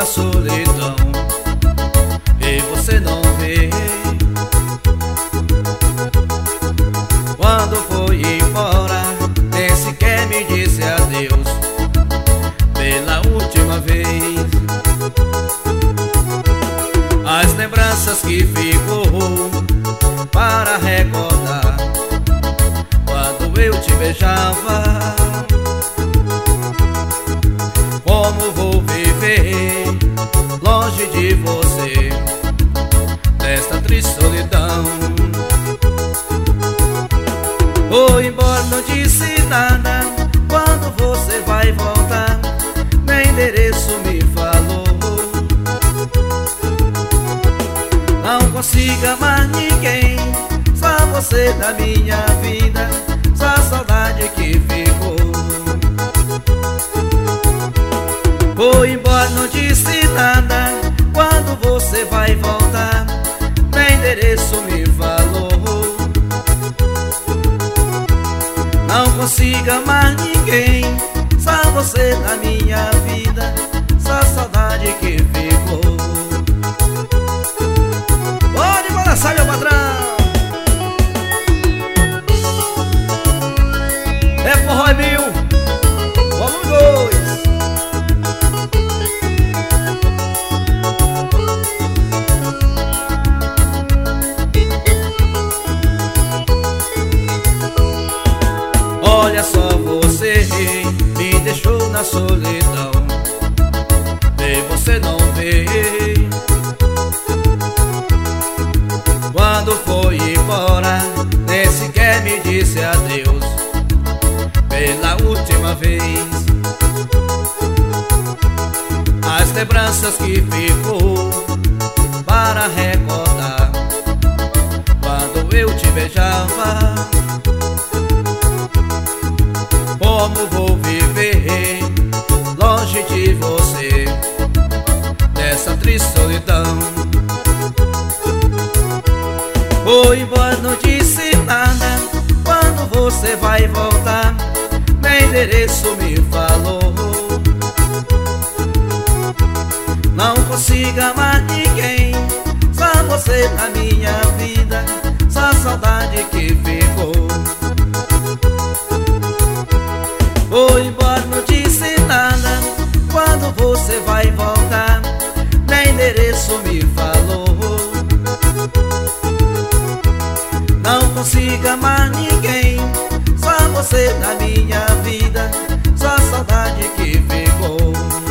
na solidão e você não vê. Quando foi embora, nem sequer me disse adeus pela última vez. As lembranças que ficou para recordar quando eu te beijava. Como vou viver longe de você nesta triste solidão? Foi embora, não disse nada. Quando você vai voltar, nem endereço me falou. Não consigo amar ninguém, só você na minha vida, só a saudade que ficou. Foi embora, não disse nada. Quando você vai voltar, nem endereço me falou. Não consigo amar ninguém, só você na minha vida, só a saudade que ficou. Pode balançar, meu patrão! É forró mil, volume 2. Olha só, você me deixou na solidão e você não vê. Quando foi embora, nem sequer me disse adeus pela última vez. As lembranças que ficou para recordar quando eu te beijava. Como vou viver longe de você nessa triste solidão? Foi embora, não disse nada. Quando você vai voltar, nem endereço me falou. Não consigo amar ninguém, só você na minha vida, só a saudade que ficou. Foi embora, não disse nada. Quando você vai voltar, nem endereço me falou. Não consigo amar ninguém, só você na minha vida, só a saudade que ficou.